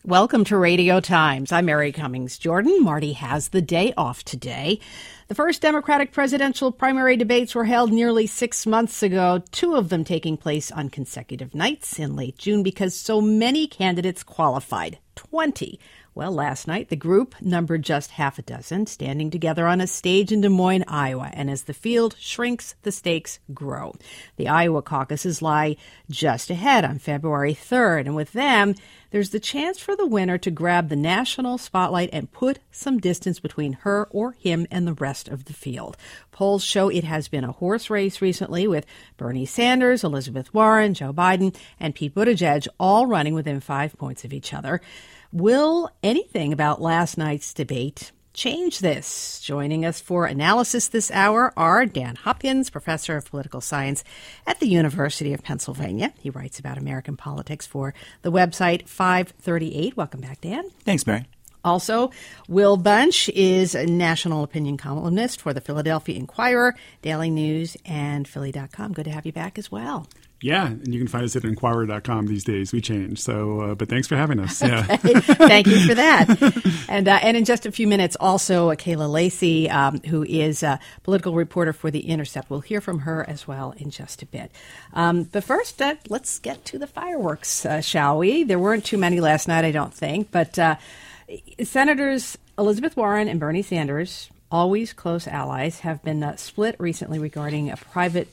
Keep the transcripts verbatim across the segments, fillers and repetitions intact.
Welcome to Radio Times. I'm Mary Cummings Jordan. Marty has the day off today. The first Democratic presidential primary debates were held nearly six months ago, two of them taking place on consecutive nights in late June because so many candidates qualified, twenty. Well, last night, the group numbered just half a dozen, standing together on a stage in Des Moines, Iowa. And as the field shrinks, the stakes grow. The Iowa caucuses lie just ahead on February third. And with them, there's the chance for the winner to grab the national spotlight and put some distance between her or him and the rest of the field. Polls show it has been a horse race recently, with Bernie Sanders, Elizabeth Warren, Joe Biden, and Pete Buttigieg all running within five points of each other. Will anything about last night's debate change this? Joining us for analysis this hour are Dan Hopkins, professor of political science at the University of Pennsylvania. He writes about American politics for the website five thirty-eight. Welcome back, Dan. Thanks, Mary. Also, Will Bunch is a national opinion columnist for the Philadelphia Inquirer, Daily News, and Philly dot com. Good to have you back as well. Yeah, and you can find us at Inquirer dot com these days. We change. So, uh, but thanks for having us. Yeah. Okay. Thank you for that. and uh, and in just a few minutes, also uh, Kayla Lacey, um, who is a political reporter for The Intercept. We'll hear from her as well in just a bit. Um, but first, uh, let's get to the fireworks, uh, shall we? There weren't too many last night, I don't think. But uh, Senators Elizabeth Warren and Bernie Sanders, always close allies, have been uh, split recently regarding a private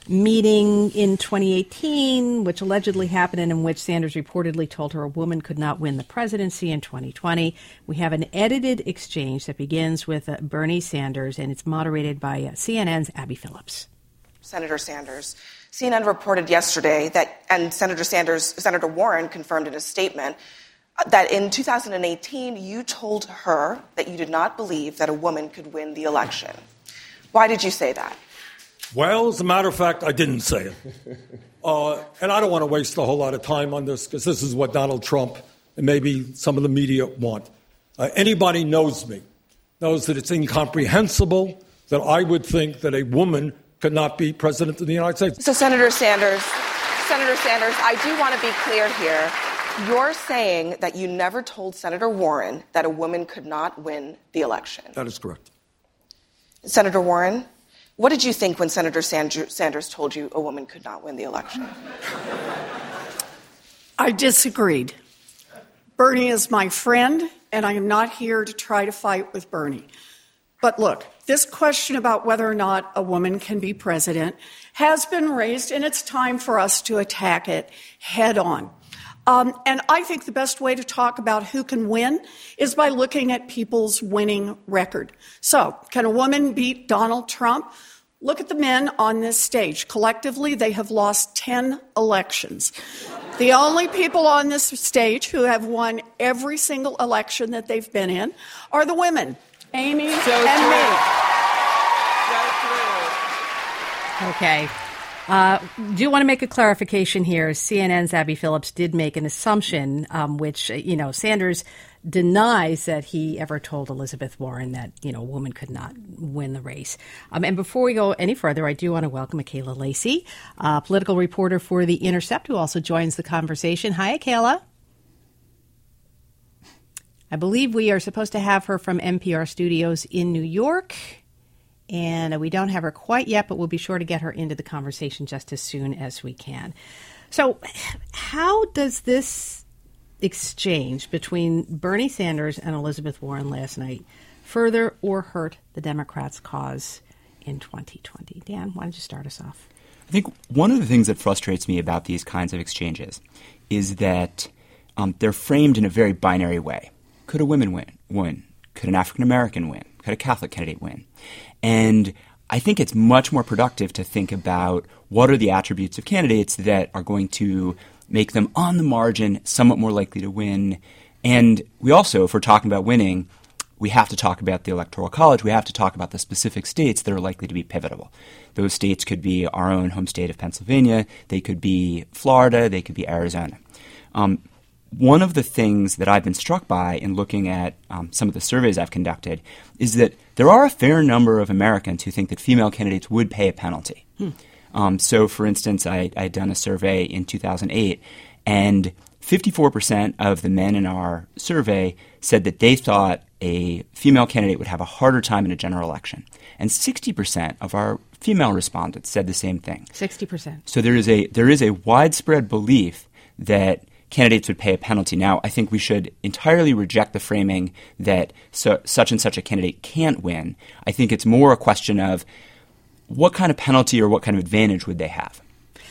meeting in twenty eighteen, which allegedly happened and in which Sanders reportedly told her a woman could not win the presidency in twenty twenty. We have an edited exchange that begins with uh, Bernie Sanders, and it's moderated by uh, C N N's Abby Phillips. Senator Sanders, C N N reported yesterday that, and Senator Sanders, Senator Warren confirmed in a statement, that in two thousand eighteen, you told her that you did not believe that a woman could win the election. Why did you say that? Well, as a matter of fact, I didn't say it. Uh, and I don't want to waste a whole lot of time on this because this is what Donald Trump and maybe some of the media want. Uh, anybody knows me, knows that it's incomprehensible that I would think that a woman could not be president of the United States. So, Senator Sanders, Senator Sanders, I do want to be clear here. You're saying that you never told Senator Warren that a woman could not win the election. That is correct. Senator Warren, what did you think when Senator Sanders told you a woman could not win the election? I disagreed. Bernie is my friend, and I am not here to try to fight with Bernie. But look, this question about whether or not a woman can be president has been raised, and it's time for us to attack it head on. Um, and I think the best way to talk about who can win is by looking at people's winning record. So, can a woman beat Donald Trump? Look at the men on this stage. Collectively, they have lost ten elections. The only people on this stage who have won every single election that they've been in are the women, Amy so and true. me. So true. Okay. Uh, do want to make a clarification here. C N N's Abby Phillips did make an assumption, um, which, you know, Sanders denies that he ever told Elizabeth Warren that, you know, a woman could not win the race. Um, and before we go any further, I do want to welcome Kayla Lacey, uh, political reporter for The Intercept, who also joins the conversation. Hi, Kayla. I believe we are supposed to have her from N P R studios in New York. And we don't have her quite yet, but we'll be sure to get her into the conversation just as soon as we can. So how does this exchange between Bernie Sanders and Elizabeth Warren last night further or hurt the Democrats' cause in twenty twenty? Dan, why don't you start us off? I think one of the things that frustrates me about these kinds of exchanges is that um, they're framed in a very binary way. Could a woman win? Win. Could an African-American win? Could a Catholic candidate win? And I think it's much more productive to think about what are the attributes of candidates that are going to make them on the margin somewhat more likely to win. And we also, if we're talking about winning, we have to talk about the Electoral College. We have to talk about the specific states that are likely to be pivotal. Those states could be our own home state of Pennsylvania. They could be Florida. They could be Arizona. Um, One of the things that I've been struck by in looking at um, some of the surveys I've conducted is that there are a fair number of Americans who think that female candidates would pay a penalty. Hmm. Um, so, for instance, I I had done a survey in two thousand eight, and fifty-four percent of the men in our survey said that they thought a female candidate would have a harder time in a general election. And sixty percent of our female respondents said the same thing. sixty percent. So there is a there is a widespread belief that candidates would pay a penalty. Now, I think we should entirely reject the framing that so, such and such a candidate can't win. I think it's more a question of what kind of penalty or what kind of advantage would they have.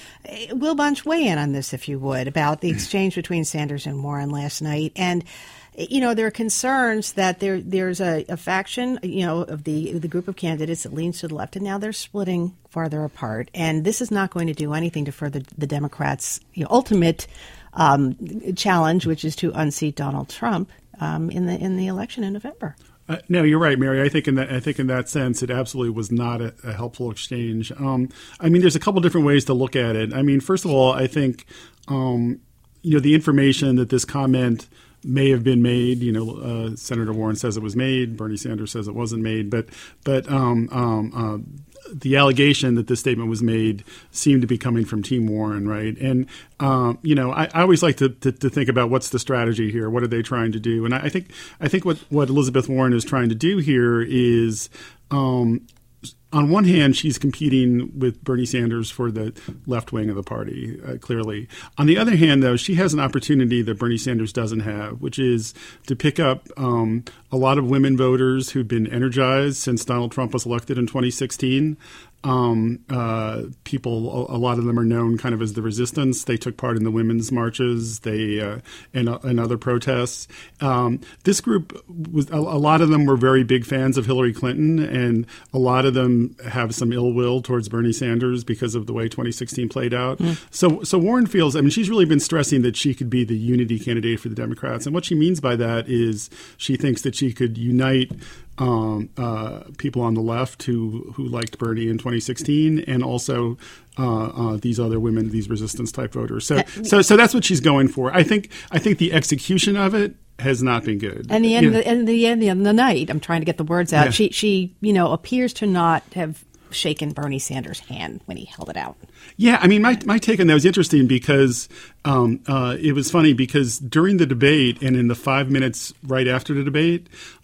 Will Bunch, weigh in on this, if you would, about the exchange between Sanders and Warren last night. And, you know, there are concerns that there there's a, a faction, you know, of the the group of candidates that leans to the left, and now they're splitting farther apart. And this is not going to do anything to further the Democrats' you know, ultimate um, challenge, which is to unseat Donald Trump um, in the in the election in November. Uh, no, you're right, Mary. I think in that I think in that sense, it absolutely was not a, a helpful exchange. Um, I mean, there's a couple different ways to look at it. I mean, first of all, I think um, you know the information that this comment may have been made. You know, uh, Senator Warren says it was made. Bernie Sanders says it wasn't made. But but um, um, uh, the allegation that this statement was made seemed to be coming from Team Warren, right? And um, you know, I, I always like to, to, to think about what's the strategy here. What are they trying to do? And I, I think I think what, what Elizabeth Warren is trying to do here is. Um, On one hand, she's competing with Bernie Sanders for the left wing of the party, uh, clearly. On the other hand, though, she has an opportunity that Bernie Sanders doesn't have, which is to pick up um, a lot of women voters who've been energized since Donald Trump was elected in twenty sixteen. Um, uh, people, a, a lot of them are known kind of as the resistance. They took part in the women's marches, they uh, and, uh, and other protests. Um, this group was a, a lot of them were very big fans of Hillary Clinton, and a lot of them have some ill will towards Bernie Sanders because of the way twenty sixteen played out. Mm. So, so Warren feels. I mean, she's really been stressing that she could be the unity candidate for the Democrats, and what she means by that is she thinks that she could unite. Um, uh, people on the left who, who liked Bernie in twenty sixteen, and also uh, uh, these other women, these resistance type voters. So, so, so that's what she's going for. I think, I think the execution of it has not been good. And the end, you know, the, and the end of the night, I'm trying to get the words out. Yeah. She, she, you know, appears to not have shaken Bernie Sanders' hand when he held it out. Yeah, I mean, my my take on that was interesting because um, uh, it was funny because during the debate and in the five minutes right after the debate,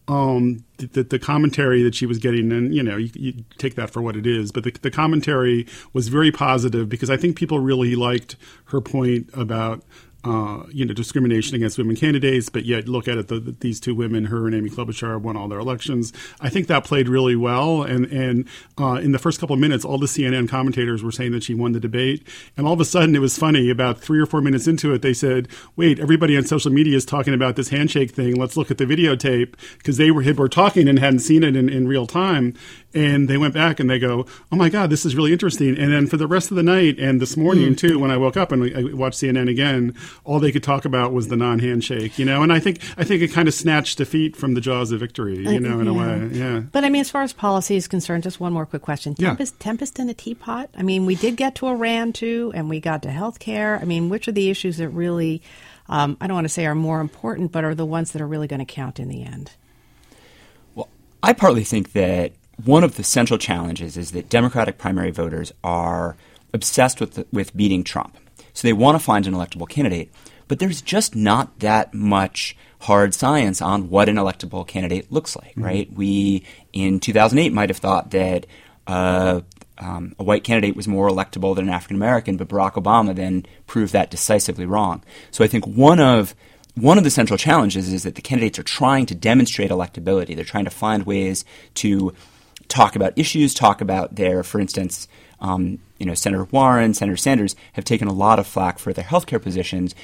um, the, the commentary that she was getting, and you know, you, you take that for what it is, but the, the commentary was very positive because I think people really liked her point about. Uh, you know, discrimination against women candidates, but yet look at it, the, the, these two women, her and Amy Klobuchar, won all their elections. I think that played really well. And, and uh, in the first couple of minutes, all the C N N commentators were saying that she won the debate. And all of a sudden, it was funny. About three or four minutes into it, they said, wait, everybody on social media is talking about this handshake thing. Let's look at the videotape, because they were, were talking and hadn't seen it in, in real time. And they went back and they go, oh, my God, this is really interesting. And then for the rest of the night and this morning, mm. too, when I woke up and I watched C N N again, all they could talk about was the non-handshake, you know. And I think I think it kind of snatched defeat from the jaws of victory, you know, in yeah. a way. Yeah. But, I mean, as far as policy is concerned, just one more quick question. Tempest, yeah. Tempest in a teapot? I mean, we did get to Iran, too, and we got to health care. I mean, which are the issues that really, um, I don't want to say are more important, but are the ones that are really going to count in the end? Well, I partly think that one of the central challenges is that Democratic primary voters are obsessed with the, with beating Trump. So they want to find an electable candidate, but there's just not that much hard science on what an electable candidate looks like, mm-hmm. right? We, in two thousand eight, might have thought that uh, um, a white candidate was more electable than an African American, but Barack Obama then proved that decisively wrong. So I think one of One of the central challenges is that the candidates are trying to demonstrate electability. They're trying to find ways to talk about issues, talk about their, for instance, um, you know, Senator Warren, Senator Sanders have taken a lot of flack for their healthcare positions,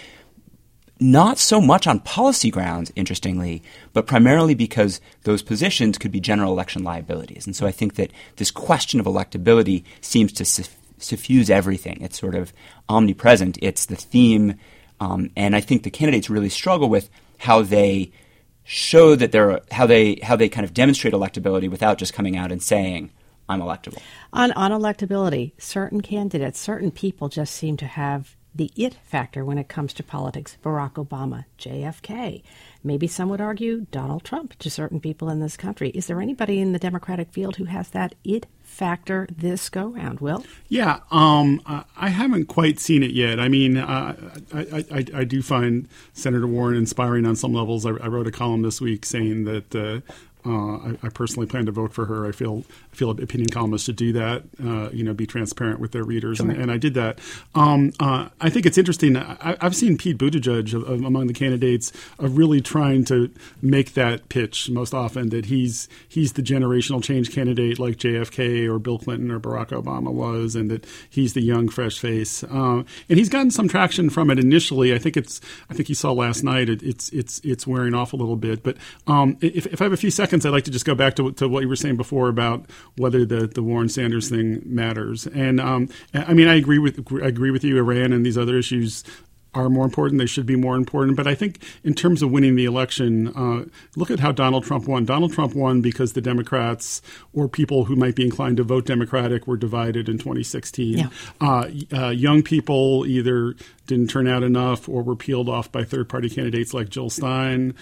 not so much on policy grounds, interestingly, but primarily because those positions could be general election liabilities. And so I think that this question of electability seems to suff- suffuse everything. It's sort of omnipresent. It's the theme. Um, and I think the candidates really struggle with how they show that they're how they how they kind of demonstrate electability without just coming out and saying, I'm electable. On on electability, certain candidates, certain people just seem to have the it factor when it comes to politics? Barack Obama, J F K. Maybe some would argue Donald Trump to certain people in this country. Is there anybody in the Democratic field who has that it factor this go-round, Will? Yeah, um, I haven't quite seen it yet. I mean, uh, I, I, I do find Senator Warren inspiring on some levels. I, I wrote a column this week saying that uh, uh, I, I personally plan to vote for her. I feel I feel opinion columnists should do that, uh, you know, be transparent with their readers, sure. and, and I did that. Um, uh, I think it's interesting. I, I've seen Pete Buttigieg of, of, among the candidates of really trying to make that pitch most often, that he's he's the generational change candidate like J F K or Bill Clinton or Barack Obama was, and that he's the young, fresh face. Uh, and he's gotten some traction from it initially. I think it's I think you saw last night. It, it's it's it's wearing off a little bit. But um, if, if I have a few seconds, I'd like to just go back to, to what you were saying before about whether the, the Warren Sanders thing matters. And um, I mean, I agree with I agree with you. Iran and these other issues are more important. They should be more important. But I think in terms of winning the election, uh, look at how Donald Trump won. Donald Trump won because the Democrats or people who might be inclined to vote Democratic were divided in twenty sixteen. Yeah. Uh, uh, young people either didn't turn out enough or were peeled off by third-party candidates like Jill Stein.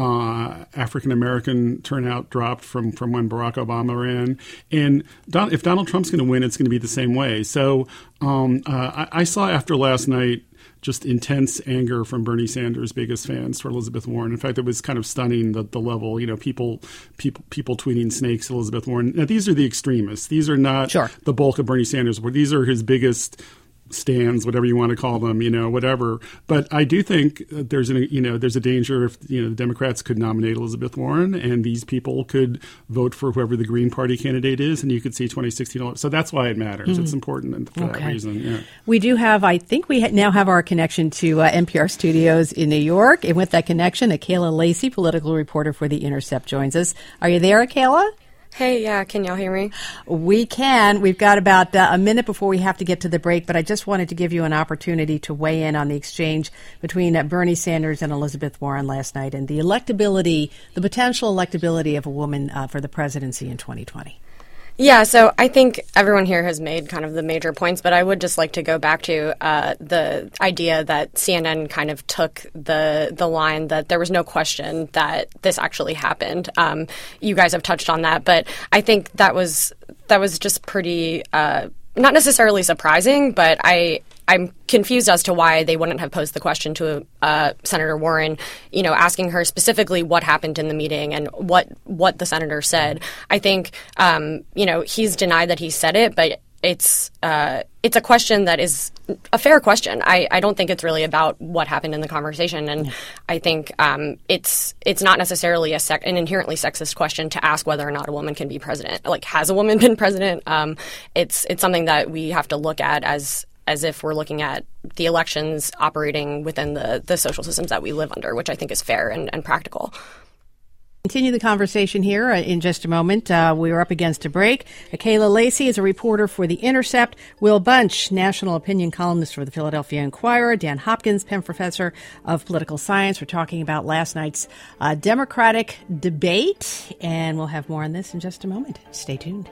Uh, African-American turnout dropped from, from when Barack Obama ran. And Don, if Donald Trump's going to win, it's going to be the same way. So um, uh, I, I saw after last night just intense anger from Bernie Sanders' biggest fans for Elizabeth Warren. In fact, it was kind of stunning, the, the level, you know, people people people tweeting snakes at Elizabeth Warren. Now, these are the extremists. These are not sure. the bulk of Bernie Sanders. These are his biggest stands, whatever you want to call them, you know, whatever. But I do think there's an, you know, there's a danger if, you know, the Democrats could nominate Elizabeth Warren and these people could vote for whoever the Green Party candidate is, and you could see twenty sixteen. So that's why it matters. Mm-hmm. It's important for okay. that reason. Yeah. We do have, I think we now have our connection to uh, N P R studios in New York. And with that connection, Akayla Lacey, political reporter for The Intercept, joins us. Are you there, Akayla? Hey, yeah, can y'all hear me? We can. We've got about uh, a minute before we have to get to the break, but I just wanted to give you an opportunity to weigh in on the exchange between uh, Bernie Sanders and Elizabeth Warren last night and the electability, the potential electability of a woman uh, for the presidency in twenty twenty. Yeah, so I think everyone here has made kind of the major points, but I would just like to go back to uh, the idea that C N N kind of took the the line that there was no question that this actually happened. Um, you guys have touched on that, but I think that was that was just pretty uh, not necessarily surprising, but I. I'm confused as to why they wouldn't have posed the question to uh, Senator Warren, you know, asking her specifically what happened in the meeting and what what the senator said. I think, um, you know, he's denied that he said it, but it's uh, it's a question that is a fair question. I, I don't think it's really about what happened in the conversation, and yeah. I think um, it's it's not necessarily a sec- an inherently sexist question to ask whether or not a woman can be president. Like, has a woman been president? Um, it's it's something that we have to look at as. as if we're looking at the elections operating within the, the social systems that we live under, which I think is fair and, and practical. Continue the conversation here in just a moment. Uh, we are up against a break. Akayla Lacey is a reporter for The Intercept. Will Bunch, national opinion columnist for the Philadelphia Inquirer. Dan Hopkins, Penn professor of political science. We're talking about last night's uh, Democratic debate, and we'll have more on this in just a moment. Stay tuned.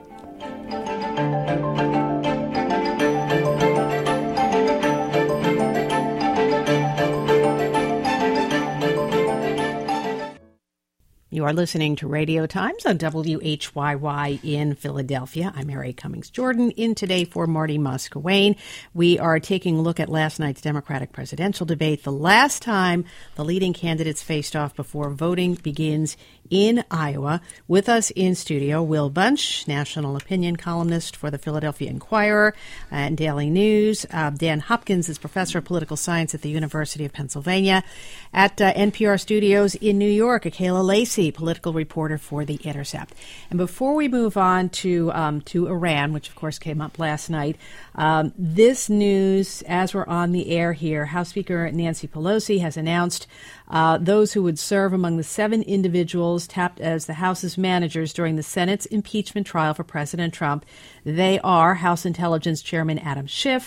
You are listening to Radio Times on W H Y Y in Philadelphia. I'm Mary Cummings Jordan, in today for Marty Musquewane. We are taking a look at last night's Democratic presidential debate, the last time the leading candidates faced off before voting begins in Iowa. With us in studio, Will Bunch, national opinion columnist for the Philadelphia Inquirer and Daily News. Uh, Dan Hopkins is professor of political science at the University of Pennsylvania. At uh, N P R studios in New York, Akayla Lacey, political reporter for The Intercept. And before we move on to um, to Iran, which of course came up last night, um, this news, as we're on the air here, House Speaker Nancy Pelosi has announced uh, those who would serve among the seven individuals tapped as the House's managers during the Senate's impeachment trial for President Trump. They are House Intelligence Chairman Adam Schiff,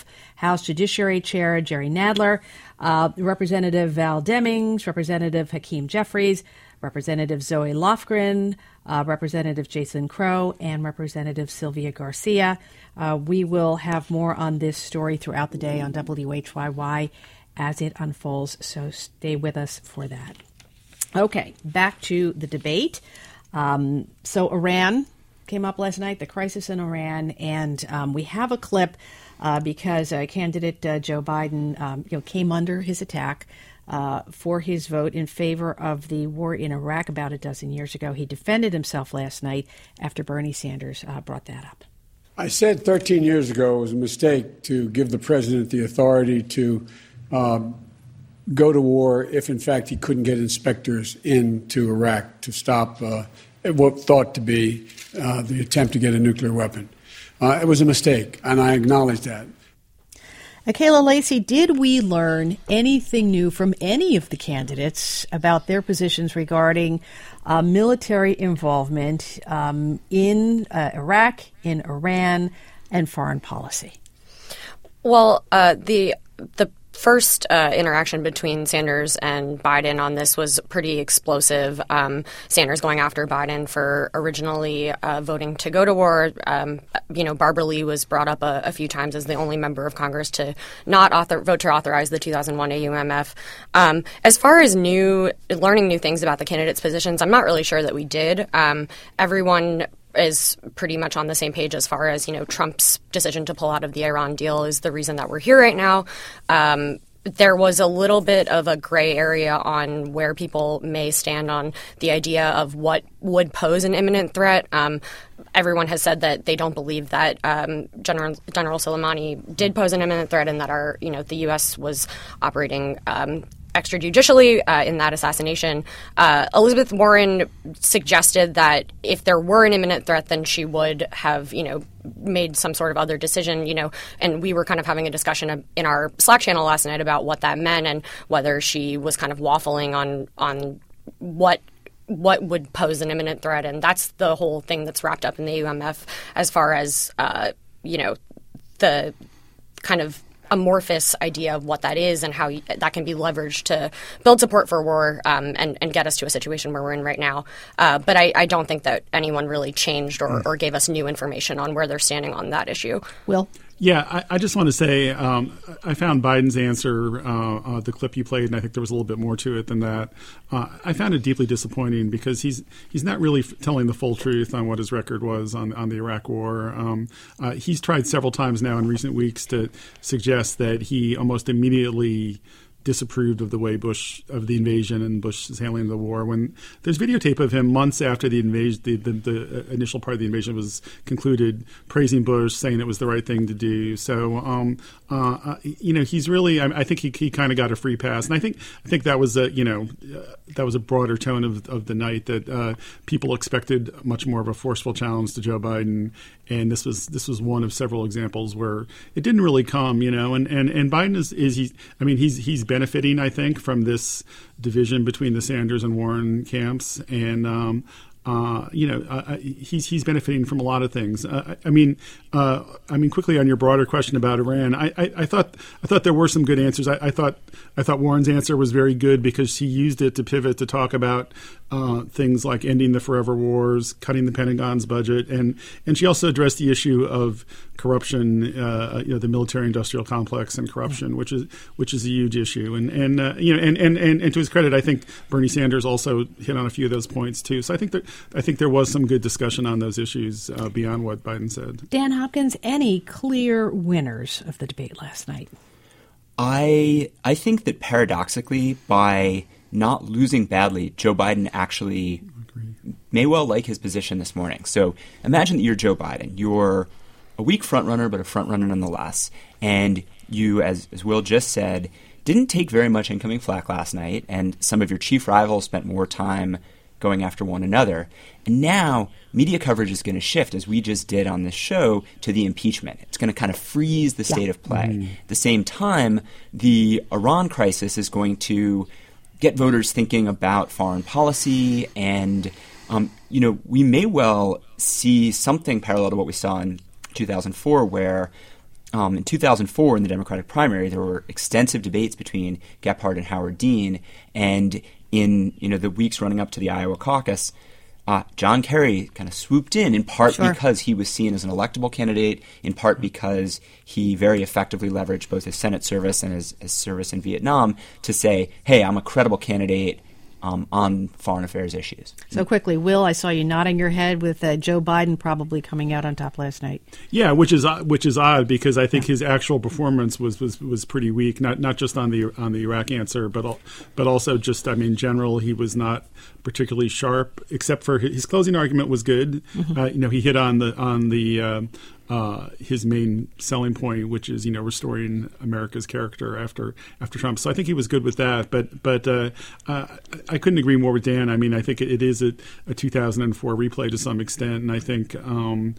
House Judiciary Chair Jerry Nadler, uh, Representative Val Demings, Representative Hakeem Jeffries, Representative Zoe Lofgren, uh, Representative Jason Crow, and Representative Sylvia Garcia. Uh, we will have more on this story throughout the day on W H Y Y as it unfolds, so stay with us for that. Okay, back to the debate. Um, so Iran came up last night, the crisis in Iran, and um, we have a clip uh, because uh, candidate uh, Joe Biden um, you know, came under his attack Uh, for his vote in favor of the war in Iraq about a dozen years ago. He defended himself last night after Bernie Sanders uh, brought that up. I said thirteen years ago it was a mistake to give the president the authority to um, go to war if, in fact, he couldn't get inspectors into Iraq to stop uh, what thought to be uh, the attempt to get a nuclear weapon. Uh, it was a mistake, and I acknowledge that. Kayla Lacey, did we learn anything new from any of the candidates about their positions regarding uh, military involvement um, in uh, Iraq, in Iran, and foreign policy? Well, uh, the the first uh, interaction between Sanders and Biden on this was pretty explosive. Um, Sanders going after Biden for originally uh, voting to go to war. Um, you know, Barbara Lee was brought up a, a few times as the only member of Congress to not author, vote to authorize the two thousand one A U M F. Um, as far as new learning new things about the candidates' positions, I'm not really sure that we did. Um, everyone is pretty much on the same page as far as, you know, Trump's decision to pull out of the Iran deal is the reason that we're here right now. Um, there was a little bit of a gray area on where people may stand on the idea of what would pose an imminent threat. Um, everyone has said that they don't believe that um, General General Soleimani did pose an imminent threat and that our, you know, the U S was operating um, extrajudicially uh, in that assassination. Uh, Elizabeth Warren suggested that if there were an imminent threat, then she would have, you know, made some sort of other decision, you know, and we were kind of having a discussion in our Slack channel last night about what that meant and whether she was kind of waffling on on what what would pose an imminent threat. And that's the whole thing that's wrapped up in the U M F as far as, uh, you know, the kind of amorphous idea of what that is and how that can be leveraged to build support for war um, and, and get us to a situation where we're in right now. Uh, but I, I don't think that anyone really changed or, or gave us new information on where they're standing on that issue. Will? Yeah, I, I just want to say um, I found Biden's answer, uh, uh, the clip you played, and I think there was a little bit more to it than that. Uh, I found it deeply disappointing because he's he's not really f- telling the full truth on what his record was on, on the Iraq War. Um, uh, he's tried several times now in recent weeks to suggest that he almost immediately disapproved of the way Bush of the invasion and Bush's handling of the war. When there's videotape of him months after the invasion, the, the, the initial part of the invasion was concluded, praising Bush, saying it was the right thing to do. So, um, uh, you know, he's really. I, I think he, he kind of got a free pass, and I think I think that was a you know uh, that was a broader tone of of the night that uh, people expected much more of a forceful challenge to Joe Biden, and this was this was one of several examples where it didn't really come. You know, and and, and Biden is is he. I mean, he's he's benefiting, I think, from this division between the Sanders and Warren camps. And, um, uh, you know, uh, he's he's benefiting from a lot of things. Uh, I mean, uh, I mean, quickly on your broader question about Iran, I, I, I thought I thought there were some good answers. I, I thought I thought Warren's answer was very good because he used it to pivot to talk about uh, things like ending the forever wars, cutting the Pentagon's budget, and and she also addressed the issue of corruption, uh, you know, the military-industrial complex and corruption, which is which is a huge issue. And and uh, you know, and, and, and, and to his credit, I think Bernie Sanders also hit on a few of those points too. So I think that I think there was some good discussion on those issues uh, beyond what Biden said. Dan Hopkins, any clear winners of the debate last night? I I think that paradoxically, by not losing badly, Joe Biden actually may well like his position this morning. So imagine that you're Joe Biden. You're a weak frontrunner, but a frontrunner nonetheless. And you, as, as Will just said, didn't take very much incoming flack last night, and some of your chief rivals spent more time going after one another. And now media coverage is going to shift, as we just did on this show, to the impeachment. It's going to kind of freeze the state yeah. of play. Mm. At the same time, the Iran crisis is going to get voters thinking about foreign policy, and um, you know, we may well see something parallel to what we saw in two thousand four, where um, in two thousand four, in the Democratic primary, there were extensive debates between Gephardt and Howard Dean, and in you know the weeks running up to the Iowa caucus, uh, John Kerry kind of swooped in, in part sure. because he was seen as an electable candidate, in part because he very effectively leveraged both his Senate service and his, his service in Vietnam to say, hey, I'm a credible candidate Um, on foreign affairs issues. So quickly, Will, I saw you nodding your head with uh, Joe Biden probably coming out on top last night. Yeah, which is which is odd because I think his actual performance was, was, was pretty weak. Not not just on the on the Iraq answer, but al- but also just I mean, in general, he was not particularly sharp. Except for his, his closing argument was good. Mm-hmm. Uh, you know, he hit on the on the. Uh, Uh, his main selling point, which is you know restoring America's character after after Trump. So I think he was good with that. But but uh, uh, I couldn't agree more with Dan. I mean, I think it is a, a two thousand four replay to some extent, and I think um,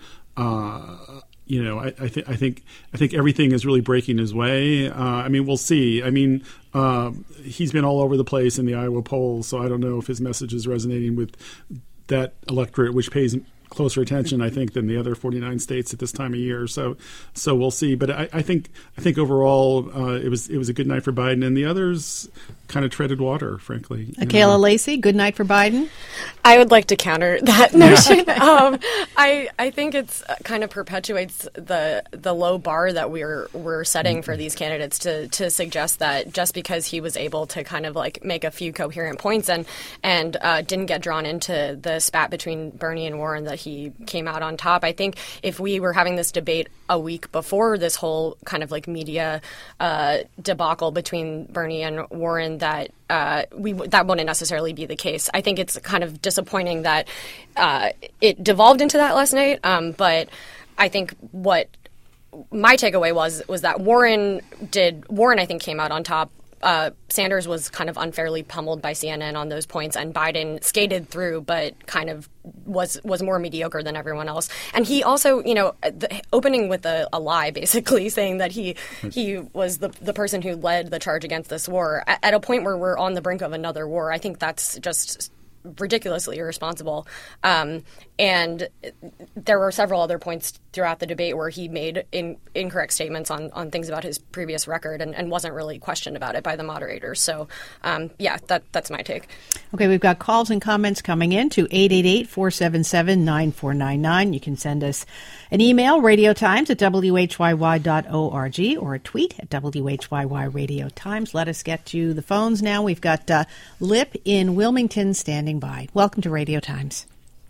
uh, you know I, I think I think I think everything is really breaking his way. Uh, I mean, we'll see. I mean, uh, he's been all over the place in the Iowa polls, so I don't know if his message is resonating with that electorate, which pays closer attention, I think, than the other forty-nine states at this time of year. So, so we'll see. But I, I think, I think overall, uh, it was it was a good night for Biden, and the others kind of treaded water, frankly. Akayla Lacey, good night for Biden. I would like to counter that notion. um, I I think it's kind of perpetuates the the low bar that we're we're setting for these candidates to to suggest that just because he was able to kind of like make a few coherent points and and uh, didn't get drawn into the spat between Bernie and Warren that he came out on top. I think if we were having this debate a week before this whole kind of like media uh, debacle between Bernie and Warren, that uh, we that wouldn't necessarily be the case. I think it's kind of disappointing that uh, it devolved into that last night. Um, but I think what my takeaway was was that Warren did Warren I think came out on top. Uh, Sanders was kind of unfairly pummeled by C N N on those points, and Biden skated through, but kind of was was more mediocre than everyone else. And he also, you know, the, opening with a, a lie, basically saying that he he was the the person who led the charge against this war at, at a point where we're on the brink of another war. I think that's just ridiculously irresponsible. Um, and there were several other points throughout the debate where he made in, incorrect statements on, on things about his previous record and, and wasn't really questioned about it by the moderators. So, um, yeah, that that's my take. Okay, we've got calls and comments coming in to eight eight eight, four seven seven, nine four nine nine. You can send us an email, radiotimes at w h y y dot org, or a tweet at W H Y Y Radio Times. Let us get to the phones now. We've got uh, Lip in Wilmington standing by. Welcome to Radio Times.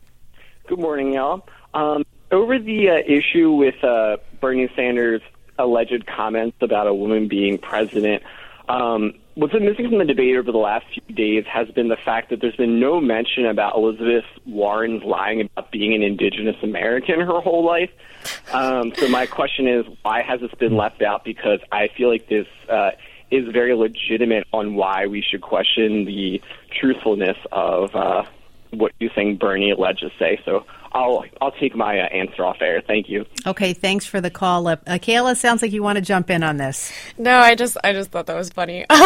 Good morning, y'all. Um, over the uh, issue with uh, Bernie Sanders' alleged comments about a woman being president, um, what's been missing from the debate over the last few days has been the fact that there's been no mention about Elizabeth Warren's lying about being an indigenous American her whole life. Um, so my question is, why has this been left out? Because I feel like this uh, is very legitimate on why we should question the truthfulness of uh, what you think Bernie alleges say. So I'll I'll take my uh, answer off air. Thank you. Okay, thanks for the call. Uh, Kayla, sounds like you want to jump in on this. No, I just I just thought that was funny. Um,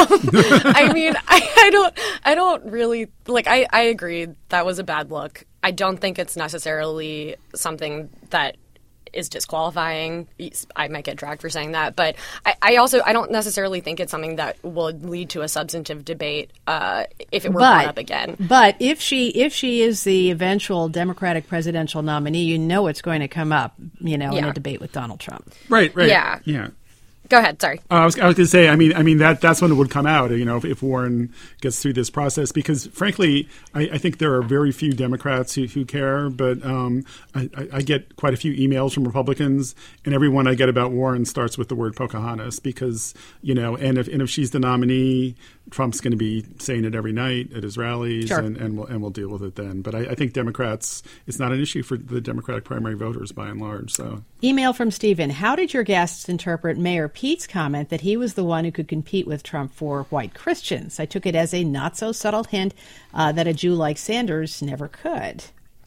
I mean, I, I don't I don't really like. I I agree that was a bad look. I don't think it's necessarily something that is disqualifying. I might get dragged for saying that, but I, I also I don't necessarily think it's something that will lead to a substantive debate uh, if it were but, brought up again. But if she if she is the eventual Democratic presidential nominee, you know it's going to come up, you know, yeah. in a debate with Donald Trump. Right. Right. Yeah. Yeah. Go ahead. Sorry. Uh, I was, I was going to say. I mean, I mean that that's when it would come out. You know, if, if Warren gets through this process, because frankly, I, I think there are very few Democrats who, who care. But um, I, I get quite a few emails from Republicans, and every one I get about Warren starts with the word Pocahontas, because you know, and if and if she's the nominee, Trump's going to be saying it every night at his rallies, sure. and, and we'll and we'll deal with it then. But I, I think Democrats, it's not an issue for the Democratic primary voters by and large. So, email from Stephen: how did your guests interpret Mayor Pete's comment that he was the one who could compete with Trump for white Christians? I took it as a not so subtle hint uh, that a Jew like Sanders never could.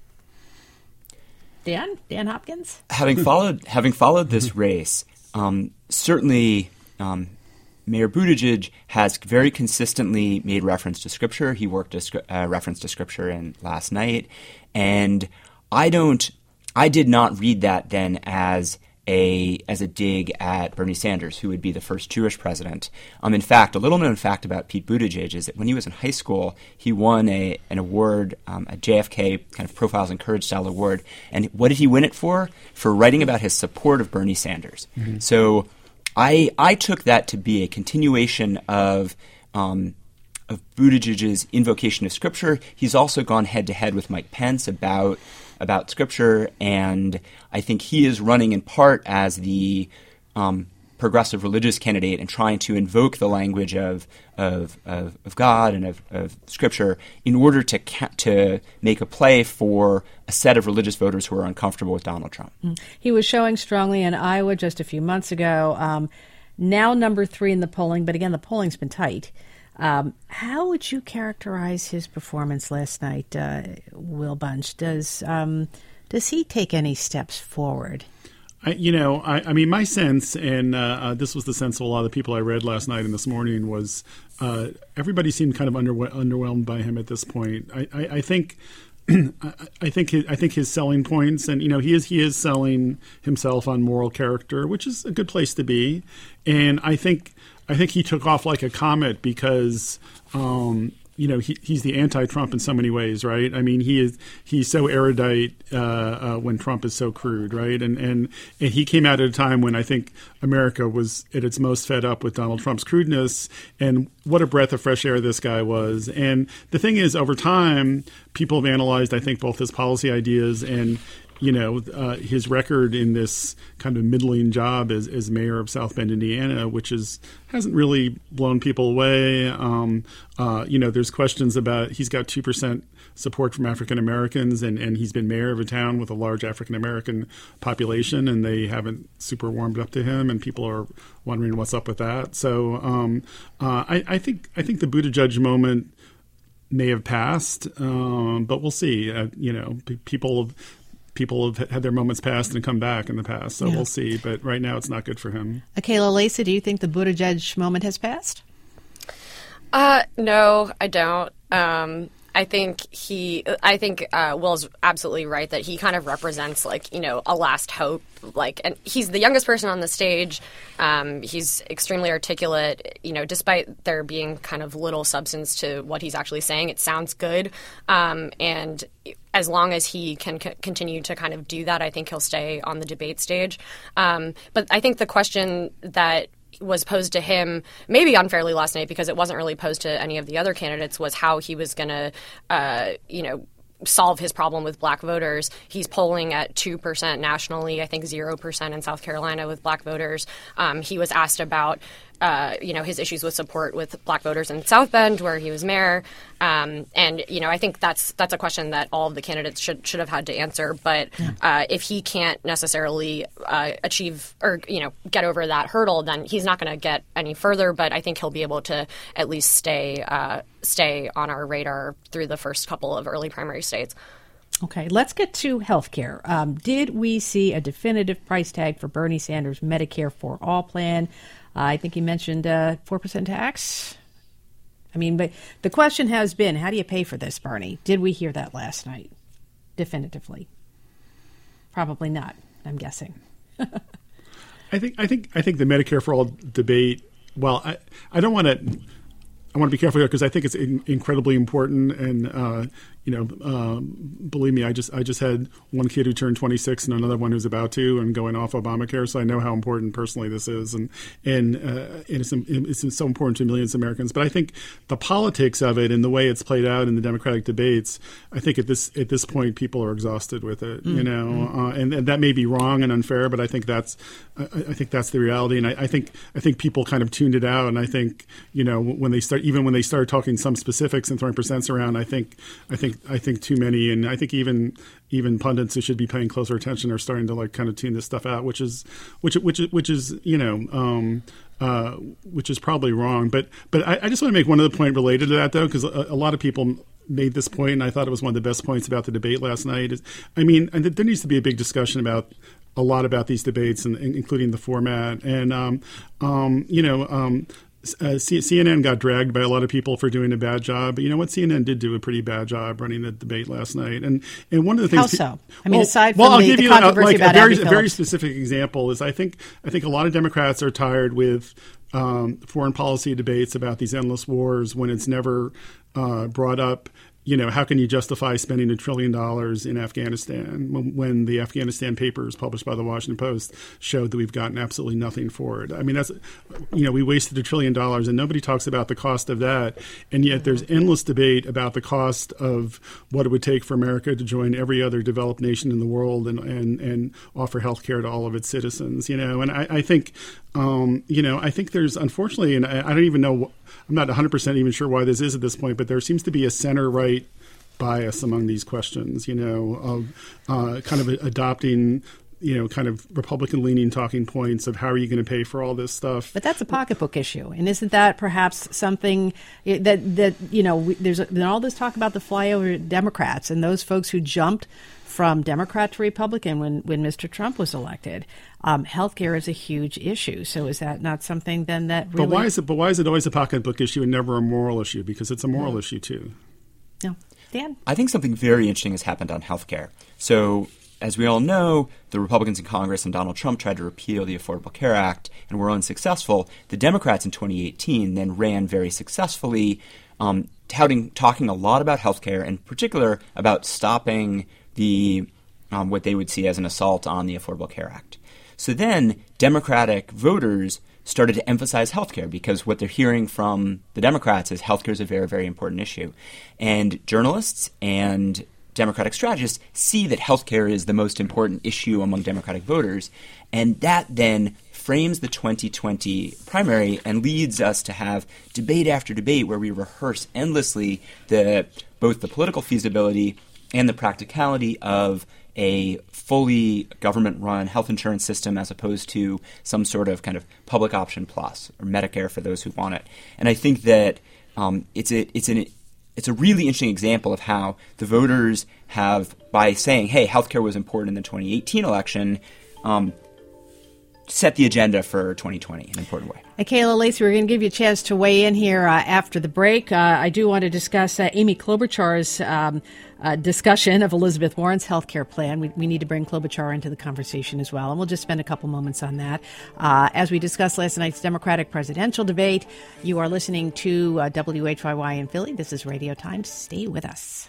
Dan, Dan Hopkins, having followed having followed this race, um, certainly. Um, Mayor Buttigieg has very consistently made reference to Scripture. He worked a uh, reference to Scripture in last night, and I don't, I did not read that then as a as a dig at Bernie Sanders, who would be the first Jewish president. Um, in fact, a little known fact about Pete Buttigieg is that when he was in high school, he won a an award, um, a J F K kind of Profiles in Courage style award. And what did he win it for? For writing about his support of Bernie Sanders. Mm-hmm. So I I took that to be a continuation of um, of Buttigieg's invocation of Scripture. He's also gone head to head with Mike Pence about about Scripture, and I think he is running in part as the um, progressive religious candidate and trying to invoke the language of of, of, of God and of, of Scripture in order to ca- to make a play for a set of religious voters who are uncomfortable with Donald Trump. He was showing strongly in Iowa just a few months ago. Um, now number three in the polling, but again, the polling's been tight. Um, how would you characterize his performance last night, uh, Will Bunch? Does um, does he take any steps forward? I, you know, I, I mean, my sense, and uh, uh, this was the sense of a lot of the people I read last night and this morning, was uh, everybody seemed kind of under, underwhelmed by him at this point. I, I, I think. I think his, I think his selling points, and you know, he is he is selling himself on moral character, which is a good place to be. And I think I think he took off like a comet because um, you know he, he's the anti-Trump in so many ways, right? I mean, he is he's so erudite uh, uh, when Trump is so crude, right? And, and and he came out at a time when I think America was at its most fed up with Donald Trump's crudeness, and what a breath of fresh air this guy was. And the thing is, over time, people have analyzed, I think, both his policy ideas and, you know, uh, his record in this kind of middling job as, as mayor of South Bend, Indiana, which is hasn't really blown people away. Um, uh, you know, there's questions about he's got two percent support from African Americans, and, and he's been mayor of a town with a large African American population, and they haven't super warmed up to him, and people are wondering what's up with that. So um, uh, I, I think I think the Buttigieg moment may have passed, um, but we'll see. Uh, you know, p- people have, people have had their moments passed and come back in the past, so yeah. We'll see. But right now, it's not good for him. Akayla Lacey, do you think the Buttigieg moment has passed? Uh, no, I don't. Um, I think he, I think uh, Will's absolutely right that he kind of represents, like, you know, a last hope. Like, and he's the youngest person on the stage. Um, he's extremely articulate. You know, despite there being kind of little substance to what he's actually saying, it sounds good. Um, and as long as he can c- continue to kind of do that, I think he'll stay on the debate stage. Um, but I think the question that was posed to him, maybe unfairly last night because it wasn't really posed to any of the other candidates, was how he was going to, uh, you know, solve his problem with black voters. He's polling at two percent nationally, I think zero percent in South Carolina with black voters. Um, he was asked about, uh, you know, his issues with support with black voters in South Bend, where he was mayor. Um, and, you know, I think that's that's a question that all of the candidates should should have had to answer. But yeah. uh, if he can't necessarily uh, achieve or, you know, get over that hurdle, then he's not going to get any further. But I think he'll be able to at least stay uh, stay on our radar through the first couple of early primary states. Okay, let's get to healthcare. Um, did we see a definitive price tag for Bernie Sanders' Medicare for All plan? Uh, I think he mentioned uh, four percent tax. I mean, but the question has been, how do you pay for this, Bernie? Did we hear that last night definitively? Probably not, I'm guessing. I think I think I think the Medicare for All debate, well, I, I don't want to I want to be careful here because I think it's in, incredibly important. And, uh, you know, um, believe me, I just I just had one kid who turned twenty-six and another one who's about to and going off Obamacare. So I know how important personally this is. And and, uh, and it's, it's so important to millions of Americans. But I think the politics of it and the way it's played out in the Democratic debates, I think at this at this point, people are exhausted with it, mm-hmm. you know, uh, and, and that may be wrong and unfair. But I think that's I, I think that's the reality. And I, I think I think people kind of tuned it out. And I think, you know, when they start even when they started talking some specifics and throwing percents around, I think I think I think too many, and I think even even pundits who should be paying closer attention are starting to like kind of tune this stuff out, which is which which which is you know um, uh, which is probably wrong. But but I, I just want to make one other point related to that though, because a, a lot of people made this point, and I thought it was one of the best points about the debate last night. Is I mean, and there needs to be a big discussion about a lot about these debates, and including the format, and um, um, you know. Um, uh, C- CNN got dragged by a lot of people for doing a bad job, but you know what? C N N did do a pretty bad job running the debate last night. And and one of the things, how so? I mean, well, aside from well, I'll the, give the you controversy a, like about a very, Abby a very Phillips. specific example is I think I think a lot of Democrats are tired with um, foreign policy debates about these endless wars when it's never uh, brought up. You know, how can you justify spending a trillion dollars in Afghanistan when, when the Afghanistan papers published by the Washington Post showed that we've gotten absolutely nothing for it? I mean, that's, you know, we wasted a trillion dollars and nobody talks about the cost of that. And yet there's endless debate about the cost of what it would take for America to join every other developed nation in the world and, and, and offer health care to all of its citizens, you know. And I, I think, um, you know, I think there's unfortunately, and I, I don't even know, I'm not one hundred percent even sure why this is at this point, but there seems to be a center-right bias among these questions, you know, of uh, kind of adopting, you know, kind of Republican-leaning talking points of how are you going to pay for all this stuff. But that's a pocketbook issue, and isn't that perhaps something that that you know? We, there's been all this talk about the flyover Democrats and those folks who jumped from Democrat to Republican when, when Mister Trump was elected. Um, healthcare is a huge issue. So is that not something then that really? But why is it? But why is it always a pocketbook issue and never a moral issue? Because it's a moral yeah. issue too. No, Dan. I think something very interesting has happened on healthcare. So, as we all know, the Republicans in Congress and Donald Trump tried to repeal the Affordable Care Act and were unsuccessful. The Democrats in twenty eighteen then ran very successfully, um, touting, talking a lot about healthcare, in particular about stopping the um, what they would see as an assault on the Affordable Care Act. So then Democratic voters started to emphasize healthcare because what they're hearing from the Democrats is healthcare is a very, very important issue. And journalists and Democratic strategists see that healthcare is the most important issue among Democratic voters. And that then frames the twenty twenty primary and leads us to have debate after debate where we rehearse endlessly the both the political feasibility and the practicality of a fully government-run health insurance system as opposed to some sort of kind of public option plus or Medicare for those who want it. And I think that um, it's a it's an it's a really interesting example of how the voters have, by saying, "Hey, healthcare was important in the twenty eighteen election," um, set the agenda for twenty twenty in an important way. Hey, Kayla Lacey, we're going to give you a chance to weigh in here uh, after the break. Uh, I do want to discuss uh, Amy Klobuchar's um, uh, discussion of Elizabeth Warren's health care plan. We, we need to bring Klobuchar into the conversation as well, and we'll just spend a couple moments on that. Uh, as we discussed last night's Democratic presidential debate, you are listening to uh, W H Y Y in Philly. This is Radio Times. Stay with us.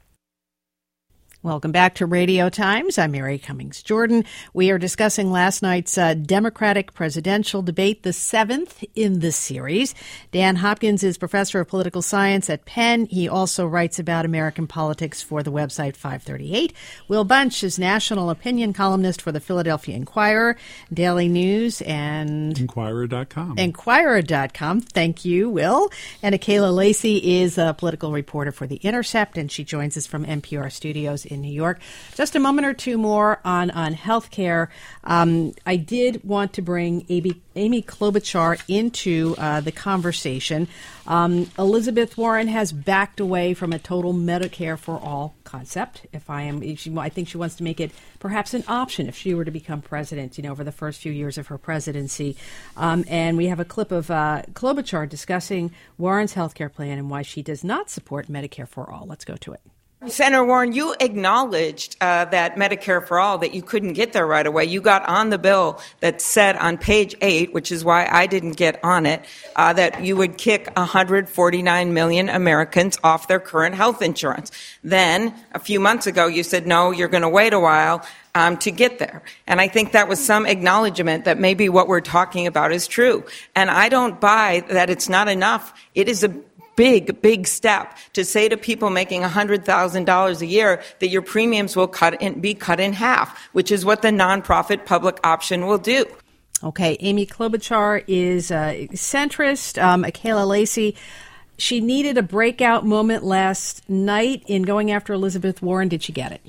Welcome back to Radio Times. I'm Mary Cummings Jordan. We are discussing last night's uh, Democratic presidential debate, the seventh in the series. Dan Hopkins is professor of political science at Penn. He also writes about American politics for the website five thirty-eight. Will Bunch is national opinion columnist for the Philadelphia Inquirer, Daily News, and Inquirer dot com. Inquirer dot com. Thank you, Will. And Kayla Lacey is a political reporter for The Intercept, and she joins us from N P R studios in New York. Just a moment or two more on, on health care. Um, I did want to bring Amy, Amy Klobuchar into uh, the conversation. Um, Elizabeth Warren has backed away from a total Medicare for all concept. If I am, if she, I think she wants to make it perhaps an option if she were to become president, you know, over the first few years of her presidency. Um, and we have a clip of uh, Klobuchar discussing Warren's health care plan and why she does not support Medicare for all. Let's go to it. Senator Warren, you acknowledged uh, that Medicare for All, that you couldn't get there right away. You got on the bill that said on page eight, which is why I didn't get on it, uh, that you would kick one hundred forty-nine million Americans off their current health insurance. Then, a few months ago, you said, no, you're going to wait a while um, to get there. And I think that was some acknowledgement that maybe what we're talking about is true. And I don't buy that it's not enough. It is a big, big step to say to people making one hundred thousand dollars a year that your premiums will cut in, be cut in half, which is what the nonprofit public option will do. Okay, Amy Klobuchar is a centrist. Um, Kayla Lacey, she needed a breakout moment last night in going after Elizabeth Warren. Did she get it?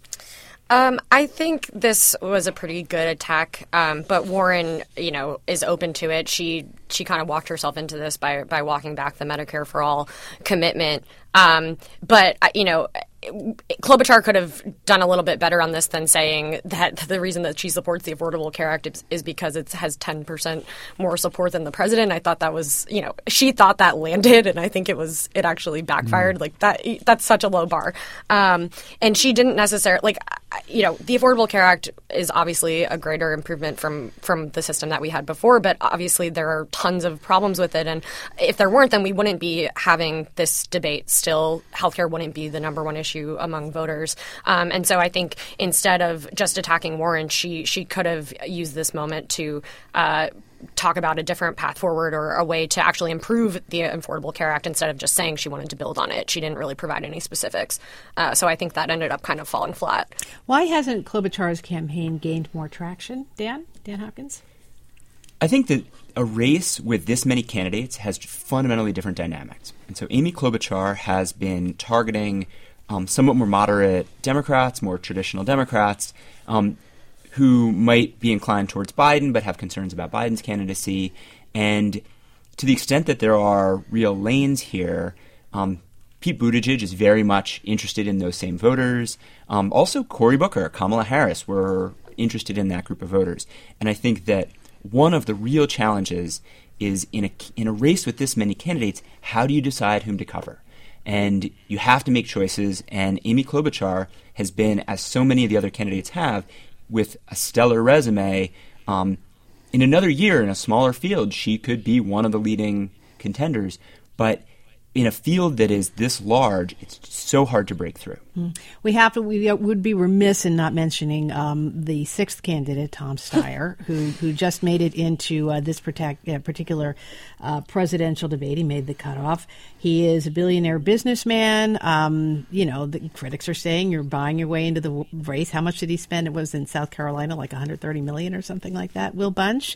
Um, I think this was a pretty good attack, um, but Warren, you know, is open to it. She she kind of walked herself into this by by walking back the Medicare for All commitment. Um, but, you know, Klobuchar could have done a little bit better on this than saying that the reason that she supports the Affordable Care Act is, is because it has ten percent more support than the president. I thought that was, you know, she thought that landed, and I think it was it actually backfired. Mm. Like that, that's such a low bar. Um, and she didn't necessarily like, you know, the Affordable Care Act is obviously a greater improvement from from the system that we had before, but obviously there are tons of problems with it. And if there weren't, then we wouldn't be having this debate. Still, healthcare wouldn't be the number one issue among voters. Um, and so I think instead of just attacking Warren, she she could have used this moment to uh, talk about a different path forward or a way to actually improve the Affordable Care Act instead of just saying she wanted to build on it. She didn't really provide any specifics. Uh, so I think that ended up kind of falling flat. Why hasn't Klobuchar's campaign gained more traction? Dan? Dan Hopkins? I think that a race with this many candidates has fundamentally different dynamics. And so Amy Klobuchar has been targeting um, somewhat more moderate Democrats, more traditional Democrats, um, who might be inclined towards Biden but have concerns about Biden's candidacy. And to the extent that there are real lanes here, um, Pete Buttigieg is very much interested in those same voters. Um, also, Cory Booker, Kamala Harris were interested in that group of voters. And I think that one of the real challenges is in a, in a race with this many candidates, how do you decide whom to cover? And you have to make choices, and Amy Klobuchar has been, as so many of the other candidates have, with a stellar resume. Um, in another year, in a smaller field, she could be one of the leading contenders. But in a field that is this large, it's so hard to break through. We have to. We would be remiss in not mentioning um, the sixth candidate, Tom Steyer, who who just made it into uh, this protect, uh, particular uh, presidential debate. He made the cutoff. He is a billionaire businessman. Um, you know, the critics are saying you're buying your way into the race. How much did he spend? It was in South Carolina, like one hundred thirty million dollars or something like that. Will Bunch,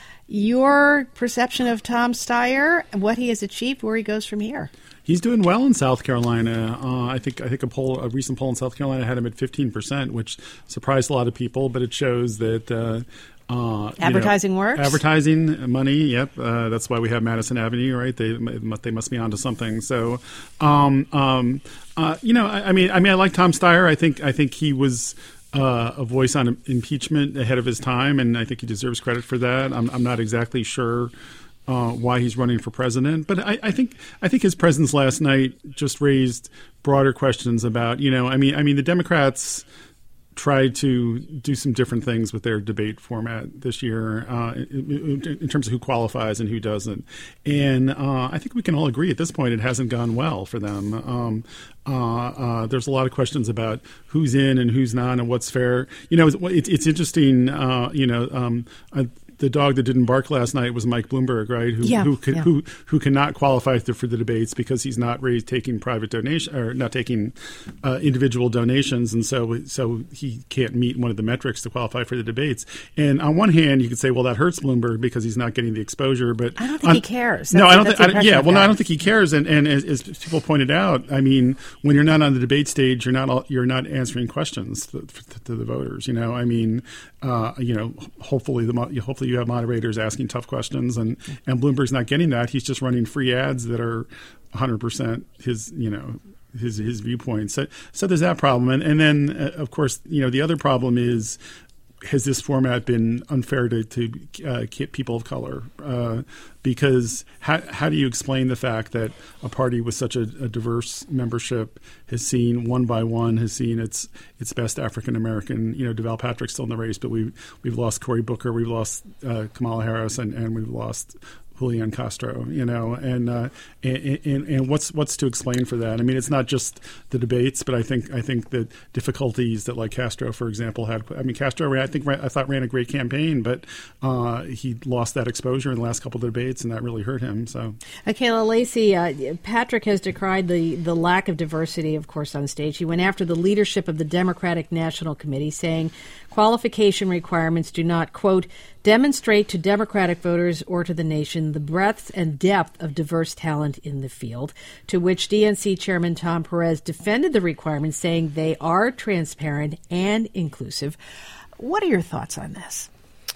your perception of Tom Steyer, what he has achieved, where he goes from here? He's doing well in South Carolina. Uh, I think I think a poll, a recent poll in South Carolina had him at fifteen percent, which surprised a lot of people. But it shows that uh, uh, advertising you know, works. Advertising money. Yep, uh, that's why we have Madison Avenue, right? They they must be onto something. So, um, um, uh, you know, I, I mean, I mean, I like Tom Steyer. I think I think he was Uh, a voice on impeachment ahead of his time, and I think he deserves credit for that. I'm, I'm not exactly sure uh, why he's running for president, but I, I think I think his presence last night just raised broader questions about, you know, I mean, I mean, the Democrats tried to do some different things with their debate format this year uh, in, in terms of who qualifies and who doesn't. And uh, I think we can all agree at this point it hasn't gone well for them. Um, uh, uh, there's a lot of questions about who's in and who's not and what's fair. You know, it's, it's interesting, uh, you know, um, uh, the dog that didn't bark last night was Mike Bloomberg, right? Who yeah, who can, yeah. who who cannot qualify for the debates because he's not raised taking private donation or not taking uh, individual donations, and so so he can't meet one of the metrics to qualify for the debates. And on one hand, you could say, well, that hurts Bloomberg because he's not getting the exposure. But I don't think on, he cares. That's no, a, I don't think. I, yeah, well, no, I guy. don't think he cares. And and as, as people pointed out, I mean, when you're not on the debate stage, you're not you're not answering questions to, to the voters. You know, I mean, uh, you know, hopefully the hopefully you have moderators asking tough questions, and, and Bloomberg's not getting that. He's just running free ads that are one hundred percent his, you know, his his viewpoint. So so there's that problem, and and then uh, of course, you know, the other problem is, has this format been unfair to to uh, people of color? Uh, because how how do you explain the fact that a party with such a, a diverse membership has seen one by one has seen its its best African American, you know, Deval Patrick's still in the race, but we we've lost Cory Booker, we've lost uh, Kamala Harris, and, and we've lost Julian Castro, you know, and, uh, and and and what's what's to explain for that? I mean, it's not just the debates, but I think I think the difficulties that, like Castro, for example, had. I mean, Castro, I think I thought ran a great campaign, but uh, he lost that exposure in the last couple of debates, and that really hurt him. So, uh, Kayla Lacey, uh, Patrick has decried the the lack of diversity, of course, on stage. He went after the leadership of the Democratic National Committee, saying qualification requirements do not, quote, demonstrate to Democratic voters or to the nation the breadth and depth of diverse talent in the field, to which D N C Chairman Tom Perez defended the requirements, saying they are transparent and inclusive. What are your thoughts on this?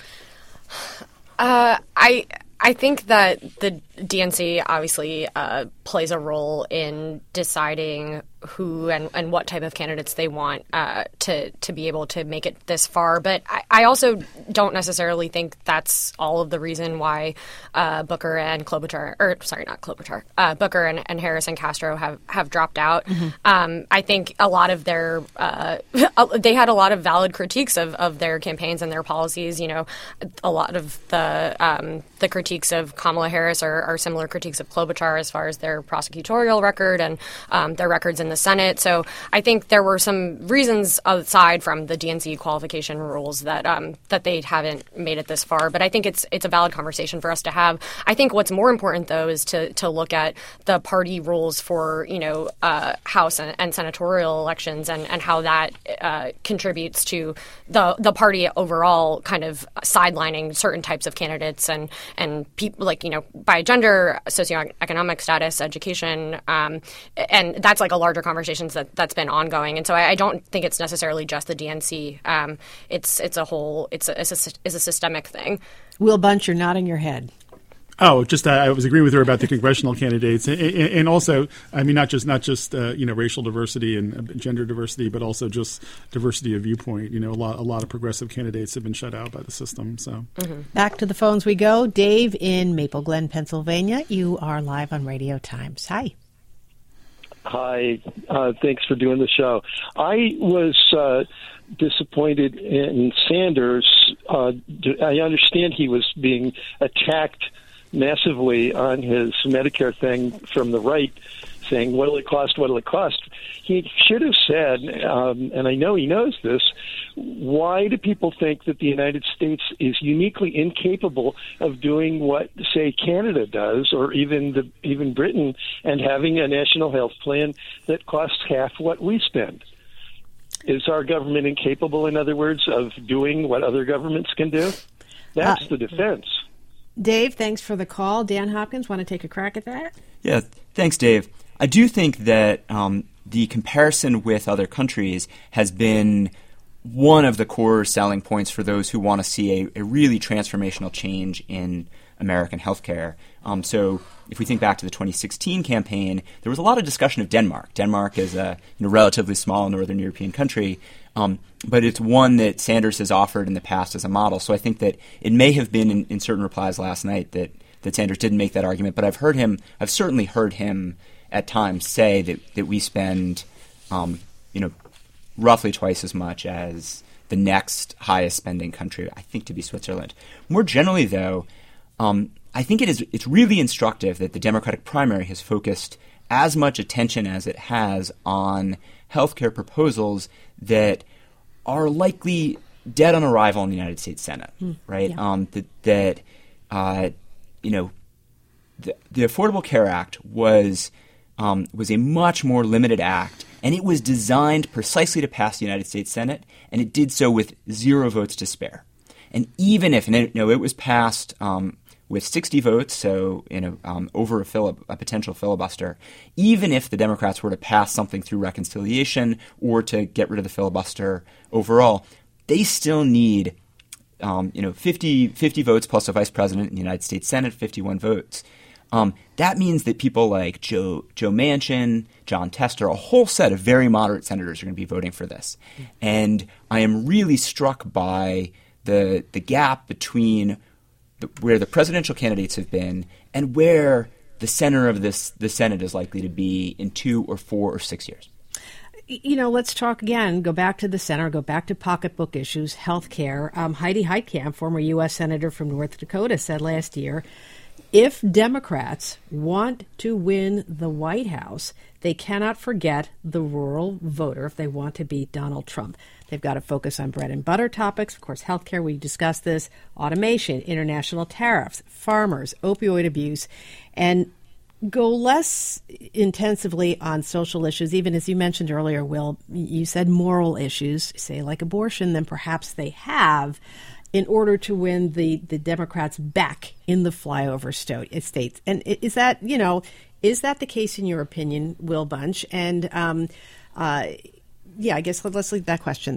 Uh, I I think that the D N C obviously uh, plays a role in deciding who and, and what type of candidates they want uh, to to be able to make it this far. But I, I also don't necessarily think that's all of the reason why uh, Booker and Klobuchar, or sorry, not Klobuchar, uh, Booker and, and Harris and Castro have, have dropped out. Mm-hmm. Um, I think a lot of their uh, they had a lot of valid critiques of, of their campaigns and their policies. You know, a lot of the um, the critiques of Kamala Harris are, are similar critiques of Klobuchar as far as their prosecutorial record and um, their records in the Senate. So I think there were some reasons aside from the D N C qualification rules that um, that they haven't made it this far. But I think it's it's a valid conversation for us to have. I think what's more important, though, is to to look at the party rules for, you know, uh, House and, and senatorial elections and, and how that uh, contributes to the the party overall kind of sidelining certain types of candidates and and people like, you know, by gender, socioeconomic status, education, um, and that's like a larger conversation that that's been ongoing. And so I, I don't think it's necessarily just the D N C. Um, it's it's a whole it's a, it's a it's a systemic thing. Will Bunch, you're nodding your head. Oh, just uh, I was agreeing with her about the congressional candidates, and, and also, I mean, not just not just uh, you know racial diversity and gender diversity, but also just diversity of viewpoint. You know, a lot a lot of progressive candidates have been shut out by the system. So mm-hmm. Back to the phones we go. Dave in Maple Glen, Pennsylvania. You are live on Radio Times. Hi. Hi. Uh, thanks for doing the show. I was uh, disappointed in Sanders. Uh, I understand he was being attacked massively on his Medicare thing from the right, saying, what'll it cost, what'll it cost? He should have said, um, and I know he knows this, why do people think that the United States is uniquely incapable of doing what, say, Canada does, or even the, even Britain, and having a national health plan that costs half what we spend? Is our government incapable, in other words, of doing what other governments can do? That's uh, the defense. Dave, thanks for the call. Dan Hopkins, want to take a crack at that? Yeah, thanks, Dave. I do think that um, the comparison with other countries has been one of the core selling points for those who want to see a, a really transformational change in American healthcare. Um, so if we think back to the twenty sixteen campaign, there was a lot of discussion of Denmark. Denmark is a you know, relatively small northern European country, um, but it's one that Sanders has offered in the past as a model. So I think that it may have been in, in certain replies last night that, that Sanders didn't make that argument, but I've heard him, I've certainly heard him at times say that, that we spend, um, you know, roughly twice as much as the next highest spending country, I think to be Switzerland. More generally, though, um, I think it is it's really instructive that the Democratic primary has focused as much attention as it has on healthcare proposals that are likely dead on arrival in the United States Senate, mm, right? Yeah. Um, that, that uh, you know, the, the Affordable Care Act was um, was a much more limited act, and it was designed precisely to pass the United States Senate, and it did so with zero votes to spare. And even if, and it, no, it was passed um, with sixty votes, so you know, um, over a, filib- a potential filibuster, even if the Democrats were to pass something through reconciliation or to get rid of the filibuster overall, they still need um, you know, fifty, fifty votes plus a vice president in the United States Senate, fifty-one votes. Um, that means that people like Joe, Joe Manchin, John Tester, a whole set of very moderate senators are going to be voting for this. And I am really struck by the the gap between the, where the presidential candidates have been and where the center of this the Senate is likely to be in two or four or six years. You know, let's talk again, go back to the center, go back to pocketbook issues, health care. Um, Heidi Heitkamp, former U S Senator from North Dakota, said last year, if Democrats want to win the White House, they cannot forget the rural voter if they want to beat Donald Trump. They've got to focus on bread and butter topics. Of course, healthcare, we discussed this, automation, international tariffs, farmers, opioid abuse, and go less intensively on social issues. Even as you mentioned earlier, Will, you said moral issues, say like abortion, then perhaps they have, in order to win the, the Democrats back in the flyover sto- states. And is that, you know, is that the case in your opinion, Will Bunch? And, um, uh, yeah, I guess let's leave that question there.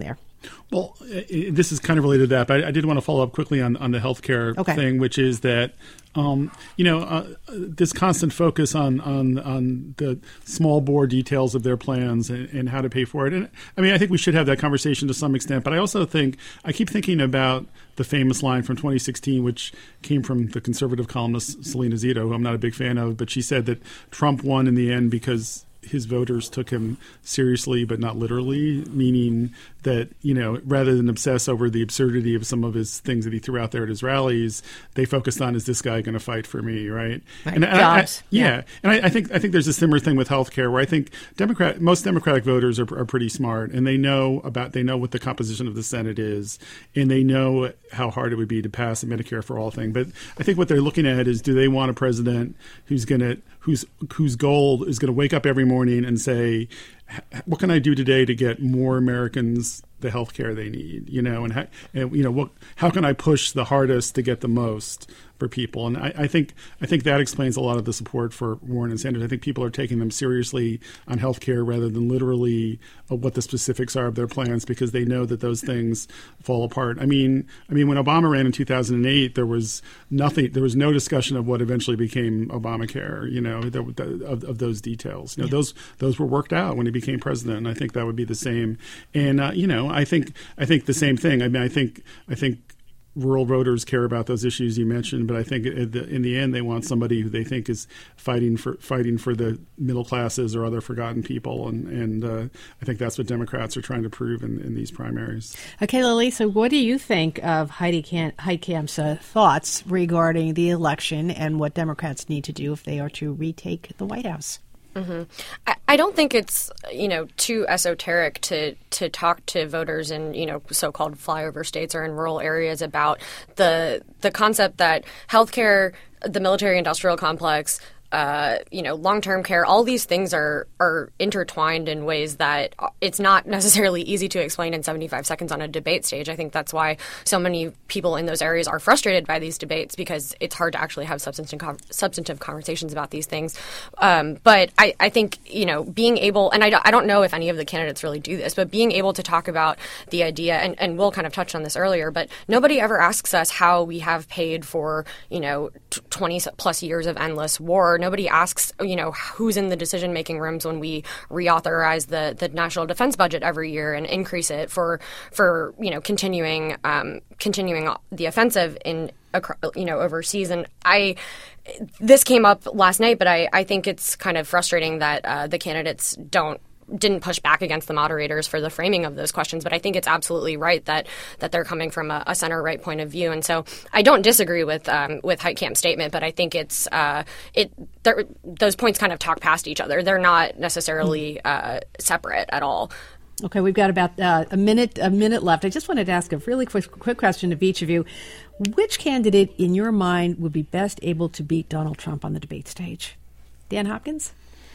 Well, it, this is kind of related to that, but I, I did want to follow up quickly on, on the healthcare okay. thing, which is that, um, you know, uh, this constant focus on, on on the small bore details of their plans and, and how to pay for it. And I mean, I think we should have that conversation to some extent, but I also think, I keep thinking about the famous line from twenty sixteen, which came from the conservative columnist Selena Zito, who I'm not a big fan of, but she said that Trump won in the end because his voters took him seriously, but not literally, meaning that, you know, rather than obsess over the absurdity of some of his things that he threw out there at his rallies, they focused on, is this guy going to fight for me, right? right. And, and Jobs. I, I, yeah. yeah. And I, I think I think there's a similar thing with healthcare, where I think Democrat most Democratic voters are, are pretty smart, and they know about they know what the composition of the Senate is, and they know how hard it would be to pass a Medicare for all thing. But I think what they're looking at is, do they want a president who's going to whose whose goal is going to wake up every morning and say, what can I do today to get more Americans the health care they need, you know, and, how, and you know, what, how can I push the hardest to get the most for people? And I, I think I think that explains a lot of the support for Warren and Sanders. I think people are taking them seriously on health care rather than literally uh, what the specifics are of their plans, because they know that those things fall apart. I mean, I mean, when Obama ran in two thousand eight, there was nothing, there was no discussion of what eventually became Obamacare, you know, the, the, of, of those details. You know, yeah. those those were worked out when he became president, and I think that would be the same. And uh, you know, I think I think the same thing. I mean, I think I think. rural voters care about those issues you mentioned, but I think in the end they want somebody who they think is fighting for fighting for the middle classes or other forgotten people, and and uh, I think that's what Democrats are trying to prove in, in these primaries. Okay, Lisa, what do you think of Heidi Can- Heitkamp's uh, thoughts regarding the election and what Democrats need to do if they are to retake the White House? Mm-hmm. I, I don't think it's, you know, too esoteric to, to talk to voters in, you know, so-called flyover states or in rural areas about the the concept that healthcare, the military-industrial complex, uh, you know, long-term care, all these things are are intertwined in ways that it's not necessarily easy to explain in seventy-five seconds on a debate stage. I think that's why so many people in those areas are frustrated by these debates, because it's hard to actually have substantive substantive conversations about these things. Um, but I, I think, you know, being able, and I don't, I don't know if any of the candidates really do this, but being able to talk about the idea, and, and Will kind of touched on this earlier, but nobody ever asks us how we have paid for, you know, twenty plus years of endless war. Nobody asks, you know, who's in the decision-making rooms when we reauthorize the, the national defense budget every year and increase it for, for you know, continuing um, continuing the offensive in, you know, overseas. And I, this came up last night, but I, I think it's kind of frustrating that uh, the candidates don't didn't push back against the moderators for the framing of those questions. But I think it's absolutely right that that they're coming from a, a center-right point of view. And so I don't disagree with um, with Heitkamp's statement, but I think it's uh, it those points kind of talk past each other. They're not necessarily uh, separate at all. Okay, we've got about uh, a minute a minute left. I just wanted to ask a really quick quick question of each of you. Which candidate, in your mind, would be best able to beat Donald Trump on the debate stage? Dan Hopkins?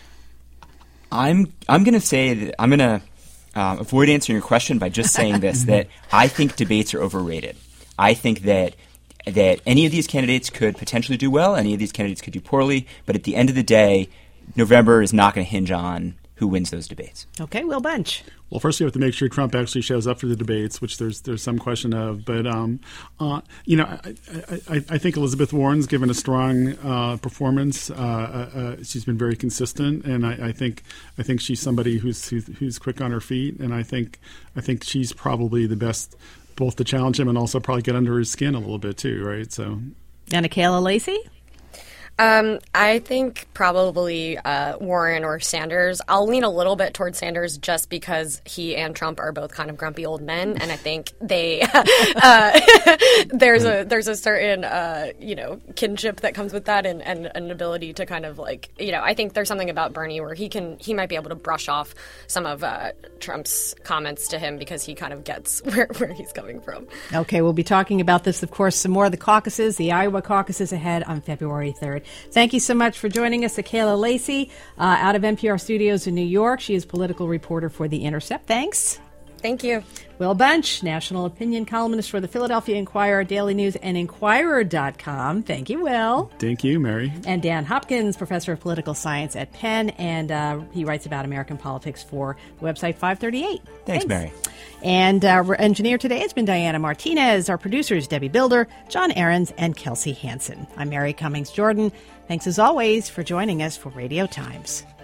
I'm I'm going to say that I'm going to uh, avoid answering your question by just saying this, that I think debates are overrated. I think that that any of these candidates could potentially do well, any of these candidates could do poorly, but at the end of the day, November is not going to hinge on who wins those debates. Okay, Will Bunch. Well, first we have to make sure Trump actually shows up for the debates, which there's there's some question of. But, um, uh, you know, I, I, I think Elizabeth Warren's given a strong uh, performance. Uh, uh, she's been very consistent, and I, I think I think she's somebody who's, who's who's quick on her feet, and I think I think she's probably the best, both to challenge him and also probably get under his skin a little bit too, right? So, and Kayla Lacey? Um, I think probably uh, Warren or Sanders. I'll lean a little bit towards Sanders just because he and Trump are both kind of grumpy old men, and I think they uh, there's a there's a certain uh, you know kinship that comes with that, and, and an ability to kind of like you know I think there's something about Bernie where he can he might be able to brush off some of uh, Trump's comments to him because he kind of gets where, where he's coming from. Okay, we'll be talking about this, of course, some more of the caucuses, the Iowa caucuses ahead on February third. Thank you so much for joining us, Kayla Lacey, uh, out of N P R studios in New York. She is political reporter for The Intercept. Thanks. Thank you. Will Bunch, national opinion columnist for the Philadelphia Inquirer, Daily News, and Inquirer dot com. Thank you, Will. Thank you, Mary. And Dan Hopkins, professor of political science at Penn, and uh, he writes about American politics for the website five thirty-eight. Thanks, Thanks. Mary. And our engineer today has been Diana Martinez. Our producers, Debbie Builder, John Ahrens, and Kelsey Hansen. I'm Mary Cummings Jordan. Thanks as always for joining us for Radio Times.